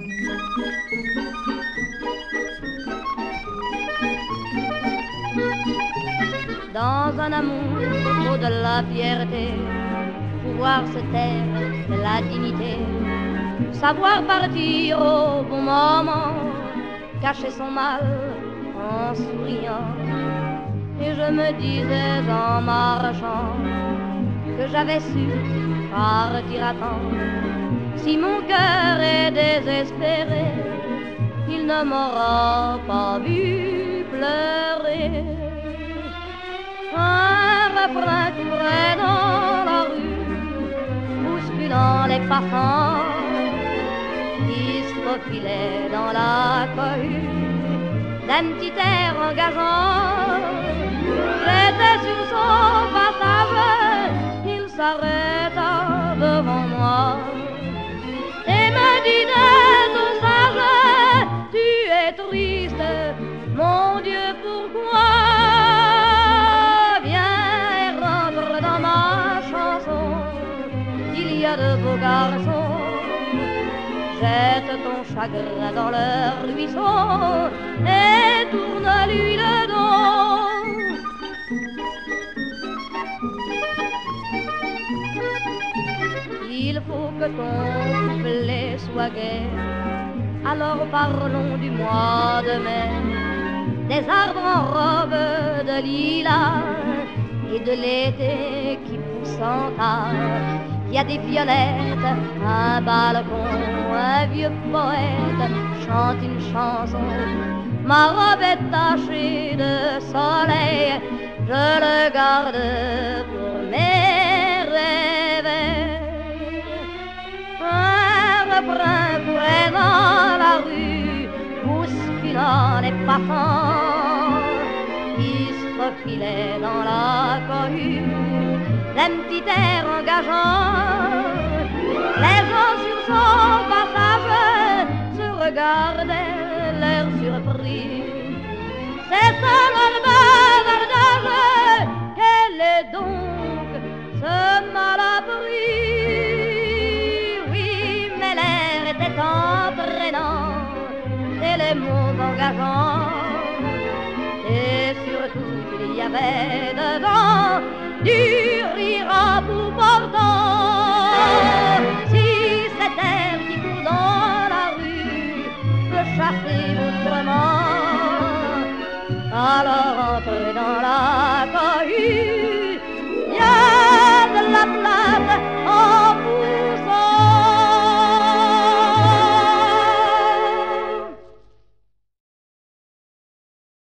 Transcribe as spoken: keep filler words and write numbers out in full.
Dans un amour, mot de la fierté, pouvoir se taire, c'est la dignité. Savoir partir au bon moment, cacher son mal en souriant. Et je me disais en marchant que j'avais su partir à temps. Si mon cœur est désespéré, il ne m'aura pas vu pleurer. Un refrain courait dans la rue, bousculant les passants, qui se faufilaient dans la cohue d'un petit air engageant. J'étais sur son passage, il s'arrêta devant moi et me dit d'un ton sage: tu es triste, mon Dieu, pourquoi? Il y a de beaux garçons, jette ton chagrin dans leur ruisseau et tourne-lui le dos. Il faut que ton couplet soit gai, alors parlons du mois de mai, des arbres en robe de lilas et de l'été qui pousse en tas. Il y a des violettes, un balcon, un vieux poète chante une chanson. Ma robe est tachée de soleil, je le garde pour mes rêves. Un refrain courait dans la rue, bousculant les passants, qui se faufilaient dans la cohue d'un petit air engageant. Les gens sur son passage se regardaient, l'air surpris. C'est ça le bavardage, quel est donc ce malappris? Oui, mais l'air était entraînant et les mots engageants. Et surtout il y avait dedans du rire à bout portant. Si cet air qui coule dans la rue peut chasser autrement, alors